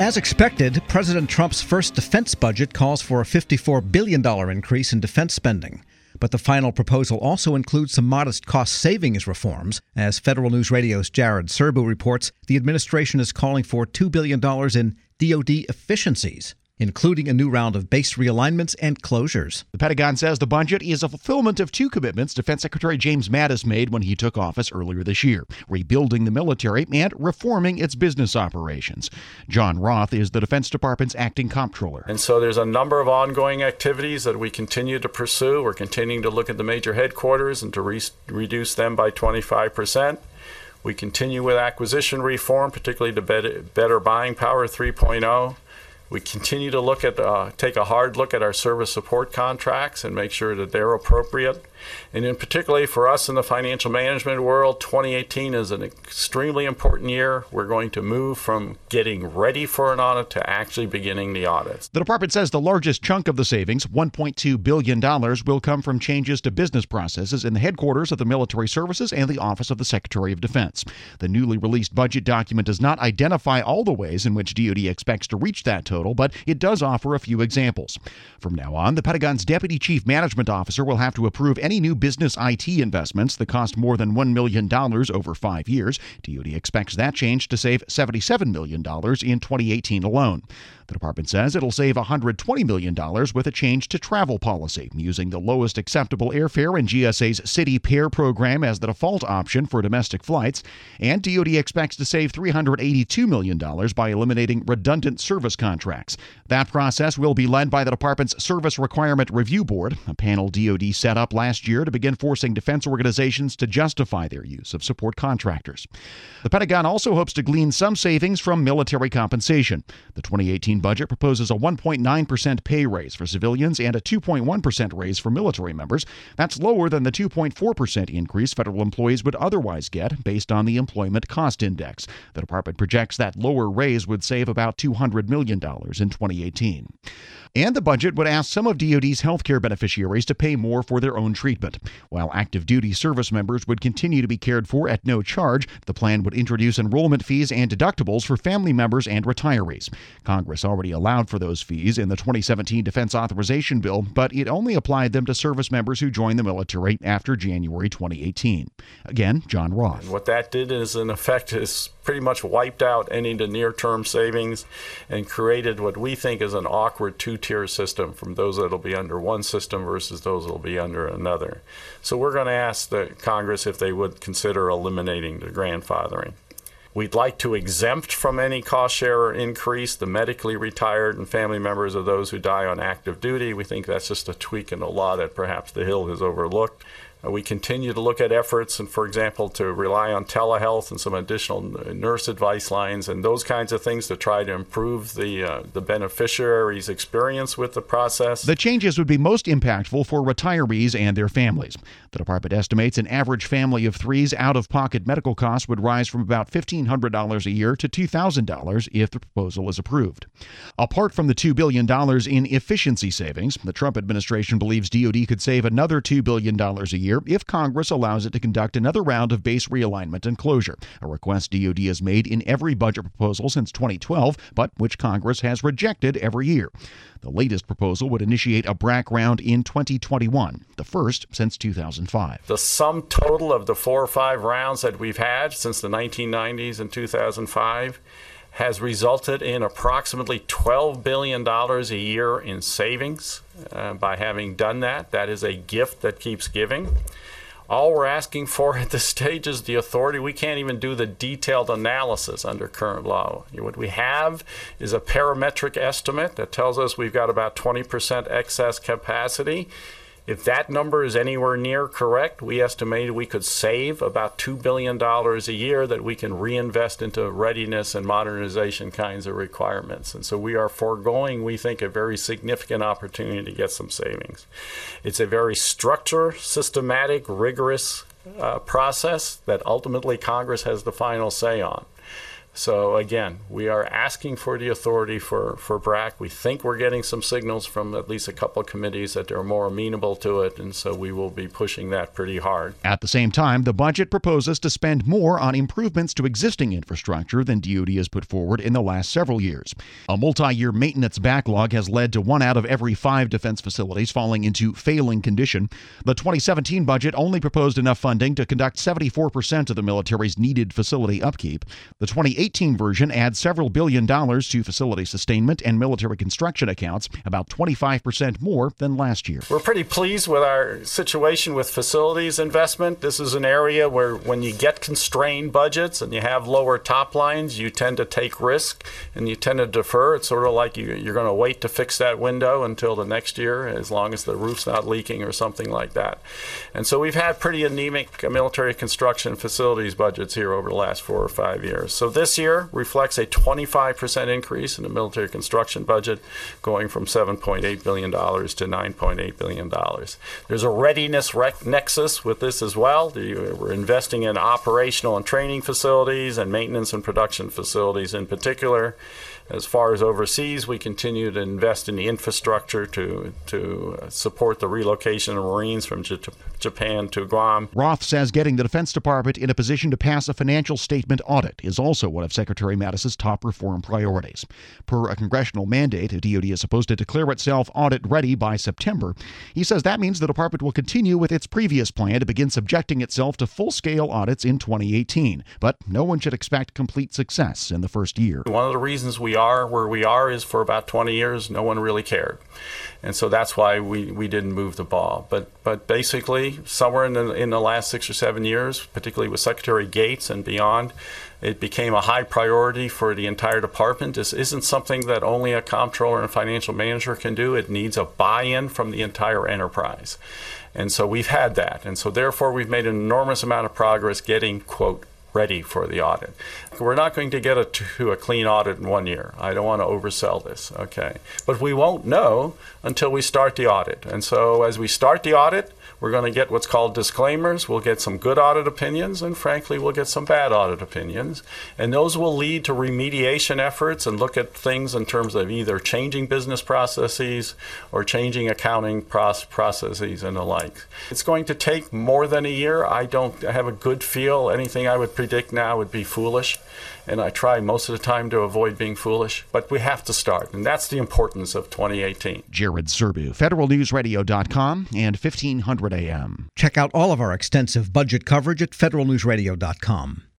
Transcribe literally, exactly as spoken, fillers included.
As expected, President Trump's first defense budget calls for a fifty-four billion dollars increase in defense spending. But the final proposal also includes some modest cost savings reforms. As Federal News Radio's Jared Serbu reports, the administration is calling for two billion dollars in D O D efficiencies, including a new round of base realignments and closures. The Pentagon says the budget is a fulfillment of two commitments Defense Secretary James Mattis made when he took office earlier this year, rebuilding the military and reforming its business operations. John Roth is the Defense Department's acting comptroller. And so there's a number of ongoing activities that we continue to pursue. We're continuing to look at the major headquarters and to re- reduce them by twenty-five percent. We continue with acquisition reform, particularly to better, better buying power three point oh. We continue to look at, uh, take a hard look at our service support contracts and make sure that they're appropriate. And in particularly for us in the financial management world, twenty eighteen is an extremely important year. We're going to move from getting ready for an audit to actually beginning the audits. The department says the largest chunk of the savings, one point two billion dollars, will come from changes to business processes in the headquarters of the Military Services and the Office of the Secretary of Defense. The newly released budget document does not identify all the ways in which D O D expects to reach that total, but it does offer a few examples. From now on, the Pentagon's Deputy Chief Management Officer will have to approve any new business I T investments that cost more than one million dollars over five years. D O D expects that change to save seventy-seven million dollars in twenty eighteen alone. The department says it'll save one hundred twenty million dollars with a change to travel policy, using the lowest acceptable airfare in G S A's City Pair program as the default option for domestic flights. And D O D expects to save three hundred eighty-two million dollars by eliminating redundant service contracts. That process will be led by the department's Service Requirement Review Board, a panel D O D set up last year to begin forcing defense organizations to justify their use of support contractors. The Pentagon also hopes to glean some savings from military compensation. The twenty eighteen budget proposes a one point nine percent pay raise for civilians and a two point one percent raise for military members. That's lower than the two point four percent increase federal employees would otherwise get based on the Employment Cost Index. The department projects that lower raise would save about two hundred million dollars in twenty eighteen. And the budget would ask some of D O D's healthcare beneficiaries to pay more for their own treatment. While active duty service members would continue to be cared for at no charge, the plan would introduce enrollment fees and deductibles for family members and retirees. Congress already allowed for those fees in the twenty seventeen Defense Authorization Bill, but it only applied them to service members who joined the military after January twenty eighteen. Again, John Roth. And what that did is, in effect, is pretty much wiped out any of the near-term savings and created what we think is an awkward two-tier system from those that will be under one system versus those that will be under another. So we're going to ask the Congress if they would consider eliminating the grandfathering. We'd like to exempt from any cost share increase the medically retired and family members of those who die on active duty. We think that's just a tweak in the law that perhaps the Hill has overlooked. Uh, we continue to look at efforts, and for example, to rely on telehealth and some additional nurse advice lines and those kinds of things to try to improve the uh, the beneficiary's experience with the process. The changes would be most impactful for retirees and their families. The department estimates an average family of three's out-of-pocket medical costs would rise from about fifteen hundred dollars a year to two thousand dollars if the proposal is approved. Apart from the two billion dollars in efficiency savings, the Trump administration believes D O D could save another two billion dollars a year if Congress allows it to conduct another round of base realignment and closure, a request D O D has made in every budget proposal since twenty twelve, but which Congress has rejected every year. The latest proposal would initiate a B R A C round in twenty twenty-one, the first since two thousand five. The sum total of the four or five rounds that we've had since the nineteen nineties and two thousand five has resulted in approximately twelve billion dollars a year in savings. Uh, by having done that, that is a gift that keeps giving. All we're asking for at this stage is the authority. We can't even do the detailed analysis under current law. What we have is a parametric estimate that tells us we've got about twenty percent excess capacity. If that number is anywhere near correct, we estimate we could save about two billion dollars a year that we can reinvest into readiness and modernization kinds of requirements. And so we are foregoing, we think, a very significant opportunity to get some savings. It's a very structured, systematic, rigorous uh, process that ultimately Congress has the final say on. So again, we are asking for the authority for, for B R A C. We think we're getting some signals from at least a couple of committees that they're more amenable to it, and so we will be pushing that pretty hard. At the same time, the budget proposes to spend more on improvements to existing infrastructure than D O D has put forward in the last several years. A multi-year maintenance backlog has led to one out of every five defense facilities falling into failing condition. The twenty seventeen budget only proposed enough funding to conduct seventy-four percent of the military's needed facility upkeep. The twenty eighteen version adds several billion dollars to facility sustainment and military construction accounts, about twenty-five percent more than last year. We're pretty pleased with our situation with facilities investment. This is an area where when you get constrained budgets and you have lower top lines, you tend to take risk and you tend to defer. It's sort of like you, you're going to wait to fix that window until the next year, as long as the roof's not leaking or something like that. And so we've had pretty anemic military construction facilities budgets here over the last four or five years. So this year reflects a twenty-five percent increase in the military construction budget, going from seven point eight billion dollars to nine point eight billion dollars. There's a readiness rec- nexus with this as well. We're investing in operational and training facilities and maintenance and production facilities in particular. As far as overseas, we continue to invest in the infrastructure to to support the relocation of Marines from J- Japan to Guam. Roth says getting the Defense Department in a position to pass a financial statement audit is also one of Secretary Mattis's top reform priorities. Per a congressional mandate, D O D is supposed to declare itself audit-ready by September. He says that means the department will continue with its previous plan to begin subjecting itself to full-scale audits in twenty eighteen. But no one should expect complete success in the first year. One of the reasons we are where we are is for about twenty years, no one really cared. And so that's why we, we didn't move the ball. But but basically, somewhere in the, in the last six or seven years, particularly with Secretary Gates and beyond, it became a high priority for the entire department. This isn't something that only a comptroller and financial manager can do. It needs a buy-in from the entire enterprise. And so we've had that. And so therefore, we've made an enormous amount of progress getting, quote, ready for the audit. We're not going to get a, to a clean audit in one year. I don't want to oversell this, okay? But we won't know until we start the audit. And so as we start the audit, we're going to get what's called disclaimers. We'll get some good audit opinions, and frankly, we'll get some bad audit opinions. And those will lead to remediation efforts and look at things in terms of either changing business processes or changing accounting processes and the like. It's going to take more than a year. I don't have a good feel. Anything I would predict now would be foolish. And I try most of the time to avoid being foolish, but we have to start, and that's the importance of twenty eighteen. Jared Serbu, Federal News Radio dot com and fifteen hundred A M. Check out all of our extensive budget coverage at Federal News Radio dot com.